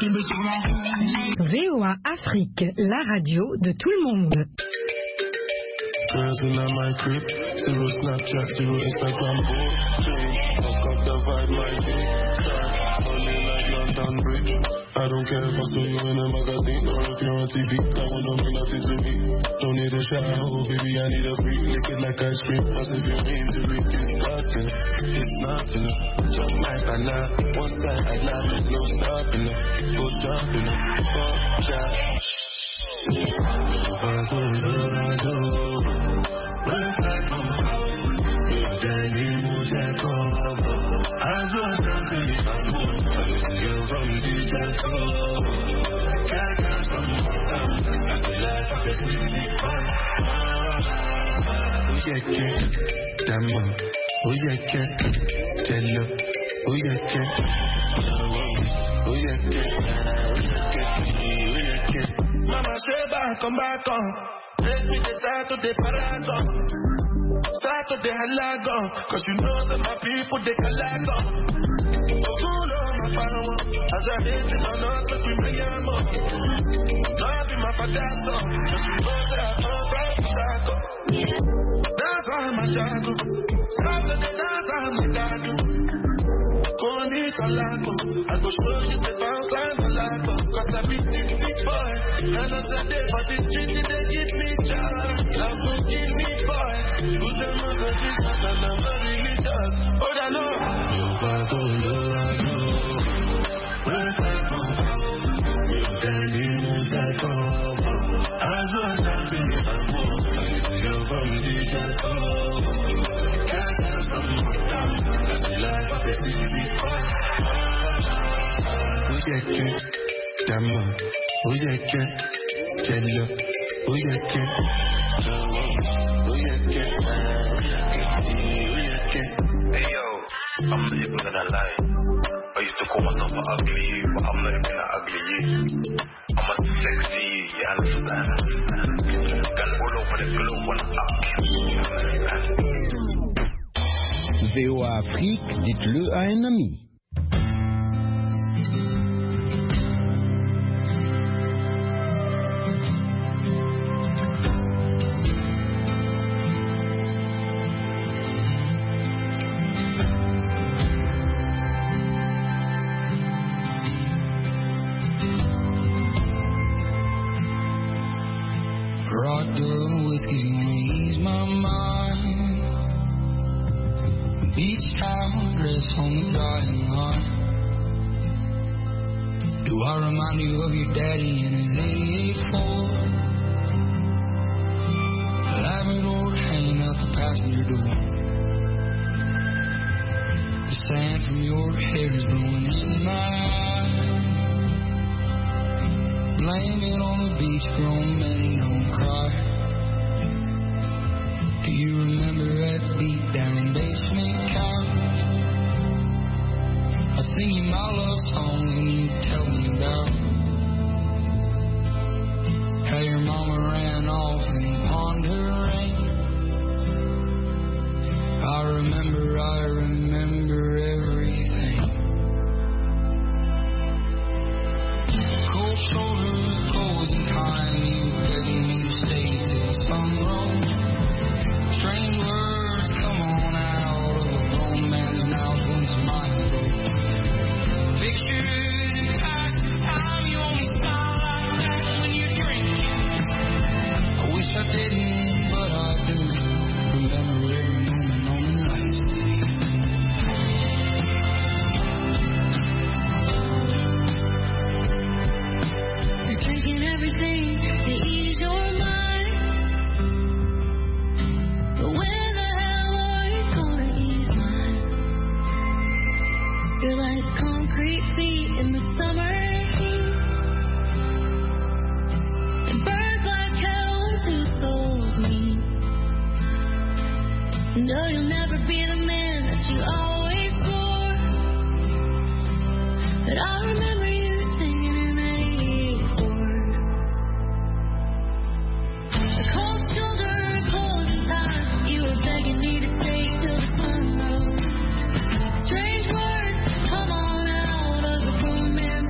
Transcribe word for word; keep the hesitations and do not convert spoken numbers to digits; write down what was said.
V O A Afrique, la radio de tout le monde. Girls in my crib, zero Snapchat, zero Instagram, fuck up the vibe, my dick, only like London Bridge. I don't care if I saw you in a magazine or if you're on T V, that one don't mean nothing to me. Don't need a shower, baby, I need a free, lick it like ice cream, cause if you mean to it, it's nothing, it's nothing. Just like I laugh, one side I laugh, there's no stopping it, go jumping it, fuck that. I do, I do. Mama, say back, come back on. Take me the start to the paragon. Start to the halagon. Cause you know that my people, they calagon. Oh, no, my power. As I hate him, I know that we may am up. Love in my patato. Cause you know that I'm all right, patato. That's why I'm a jago. Start to the dance, I'm a jago. Go and eat a lago. I go show you the bounce like a lago. Cause I beat the big boy. And I said, they for this street, they give me joy. Love will give me boy. Who the mother Jesus and I'm very religious. Oh, I know. You are going to know. Where I come from. You tell me who's I come from. I was happy I'm home. You're from the jungle. Can't come from my town. That's the life of the city boy. Who's your kid? Damn on. Who's your kid? Tell you, who's your kid? Who's your kid? Hey yo, I'm not even gonna lie. I used to call myself an ugly you, but I'm not even an ugly you. I'm a sexy you, you understand? Girl all over the globe when I'm up, you understand? V O A Afrique, dites-le à un ami. On the garden lawn. Do I remind you of your daddy and his eighty-eight Ford? Labrador hanging out the passenger door. The sand from your hair is blowing in my eyes. Blame it on the beach, grown men don't cry. Do you remember that beat down basement couch? I sing you my love songs and you tell me about how your mama ran off and pawned her ring. I remember, I remember everything. Cold shoulder